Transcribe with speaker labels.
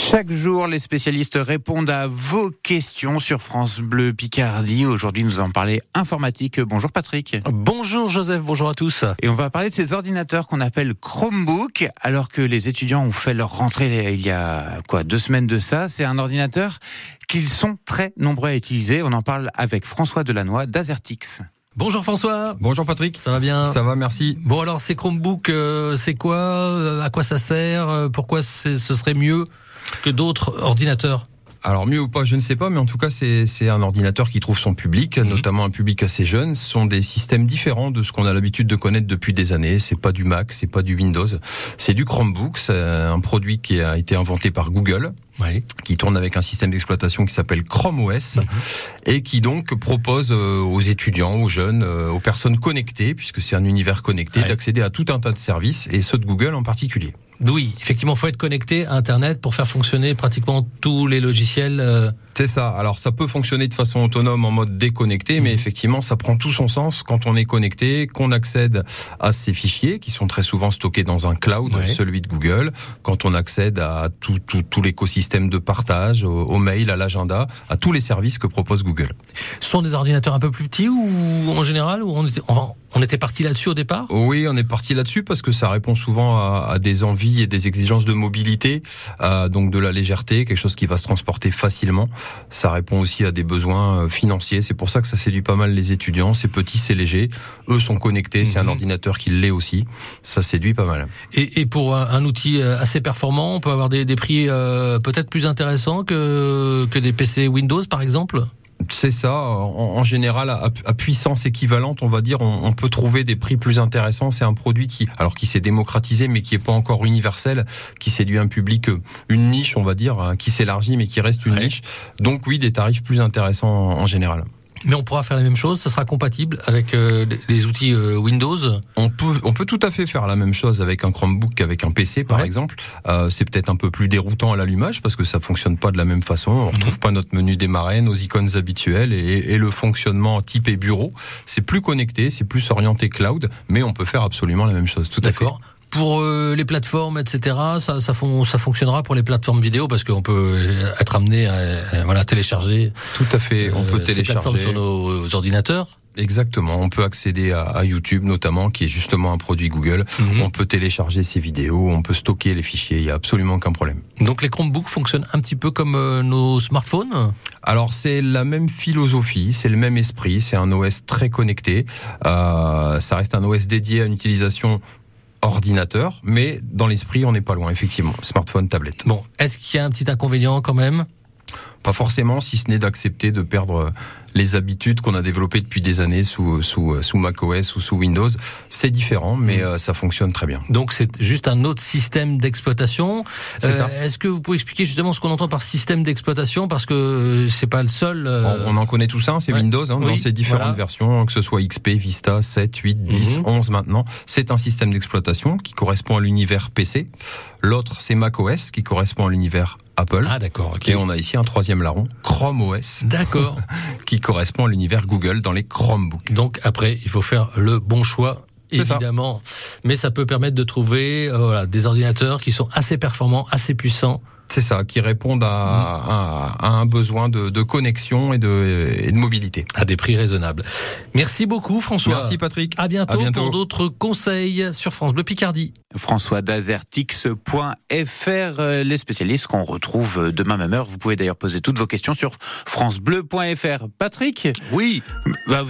Speaker 1: Chaque jour, les spécialistes répondent à vos questions sur France Bleu Picardie. Aujourd'hui, nous allons parler informatique. Bonjour Patrick.
Speaker 2: Bonjour Joseph, bonjour à tous.
Speaker 1: Et on va parler de ces ordinateurs qu'on appelle Chromebook, alors que les étudiants ont fait leur rentrée il y a 2 semaines de ça. C'est un ordinateur qu'ils sont très nombreux à utiliser. On en parle avec François Delannoy d'Azertix.
Speaker 2: Bonjour François.
Speaker 3: Bonjour Patrick.
Speaker 2: Ça va bien ?
Speaker 3: Ça va, merci.
Speaker 2: Bon alors ces Chromebooks, c'est quoi ? À quoi ça sert ? Pourquoi ce serait mieux que d'autres ordinateurs ?
Speaker 3: Alors mieux ou pas, je ne sais pas, mais en tout cas c'est un ordinateur qui trouve son public, notamment un public assez jeune. Ce sont des systèmes différents de ce qu'on a l'habitude de connaître depuis des années. C'est pas du Mac, c'est pas du Windows, c'est du Chromebook. C'est un produit qui a été inventé par Google, qui tourne avec un système d'exploitation qui s'appelle Chrome OS et qui donc propose aux étudiants, aux jeunes, aux personnes connectées, puisque c'est un univers connecté, d'accéder à tout un tas de services et ceux de Google en particulier.
Speaker 2: Oui, effectivement, il faut être connecté à Internet pour faire fonctionner pratiquement tous les logiciels.
Speaker 3: C'est ça. Alors, ça peut fonctionner de façon autonome en mode déconnecté, mais effectivement, ça prend tout son sens quand on est connecté, qu'on accède à ces fichiers qui sont très souvent stockés dans un cloud, celui de Google, quand on accède à tout l'écosystème de partage, au mail, à l'agenda, à tous les services que propose Google.
Speaker 2: Ce sont des ordinateurs un peu plus petits ou en général, ou on était parti là-dessus au départ ?
Speaker 3: Oui, on est parti là-dessus parce que ça répond souvent à des envies et des exigences de mobilité, donc de la légèreté, quelque chose qui va se transporter facilement. Ça répond aussi à des besoins financiers. C'est pour ça que ça séduit pas mal les étudiants. C'est petit, c'est léger. Eux sont connectés. C'est un ordinateur qui l'est aussi. Ça séduit pas mal.
Speaker 2: Et pour un outil assez performant, on peut avoir des prix peut-être plus intéressants que des PC Windows, par exemple ?
Speaker 3: C'est ça. En général, à puissance équivalente, on va dire, on peut trouver des prix plus intéressants. C'est un produit qui s'est démocratisé, mais qui est pas encore universel, qui séduit un public, une niche, on va dire, qui s'élargit, mais qui reste une niche. Donc oui, des tarifs plus intéressants en général.
Speaker 2: Mais on pourra faire la même chose, ça sera compatible avec les outils Windows.
Speaker 3: On peut tout à fait faire la même chose avec un Chromebook qu'avec un PC par exemple. C'est peut-être un peu plus déroutant à l'allumage parce que ça fonctionne pas de la même façon. On retrouve pas notre menu démarrer, nos icônes habituelles et le fonctionnement type et bureau. C'est plus connecté, c'est plus orienté cloud, mais on peut faire absolument la même chose. Tout à fait.
Speaker 2: Pour les plateformes, etc., ça fonctionnera pour les plateformes vidéo parce qu'on peut être amené à télécharger.
Speaker 3: Tout à fait, on peut télécharger
Speaker 2: ces plateformes sur nos ordinateurs.
Speaker 3: Exactement, on peut accéder à YouTube notamment, qui est justement un produit Google. On peut télécharger ces vidéos, on peut stocker les fichiers, il n'y a absolument aucun problème.
Speaker 2: Donc les Chromebooks fonctionnent un petit peu comme nos smartphones ?
Speaker 3: Alors c'est la même philosophie, c'est le même esprit, c'est un OS très connecté. Ça reste un OS dédié à une utilisation ordinateur, mais dans l'esprit, on n'est pas loin, effectivement. Smartphone, tablette.
Speaker 2: Bon, est-ce qu'il y a un petit inconvénient quand même ?
Speaker 3: Pas forcément, si ce n'est d'accepter de perdre les habitudes qu'on a développées depuis des années sous macOS ou sous Windows. C'est différent, mais ça fonctionne très bien.
Speaker 2: Donc c'est juste un autre système d'exploitation.
Speaker 3: C'est ça.
Speaker 2: Est-ce que vous pouvez expliquer justement ce qu'on entend par système d'exploitation ? Parce que c'est pas le seul.
Speaker 3: On en connaît tous un, c'est Windows, dans ses différentes versions, que ce soit XP, Vista, 7, 8, 10, 11 maintenant. C'est un système d'exploitation qui correspond à l'univers PC. L'autre, c'est macOS, qui correspond à l'univers Apple.
Speaker 2: Ah d'accord. Okay.
Speaker 3: Et on a ici un troisième larron, Chrome OS.
Speaker 2: D'accord.
Speaker 3: Qui correspond à l'univers Google dans les Chromebooks.
Speaker 2: Donc après, il faut faire le bon choix, évidemment. Mais ça peut permettre de trouver des ordinateurs qui sont assez performants, assez puissants.
Speaker 3: C'est ça, qui répondent à un besoin de connexion et de mobilité.
Speaker 2: À des prix raisonnables. Merci beaucoup François.
Speaker 3: Merci Patrick.
Speaker 2: À bientôt pour d'autres conseils sur France Bleu Picardie.
Speaker 1: François d'Azertix.fr, les spécialistes qu'on retrouve demain même heure. Vous pouvez d'ailleurs poser toutes vos questions sur francebleu.fr. Patrick ?
Speaker 2: Oui.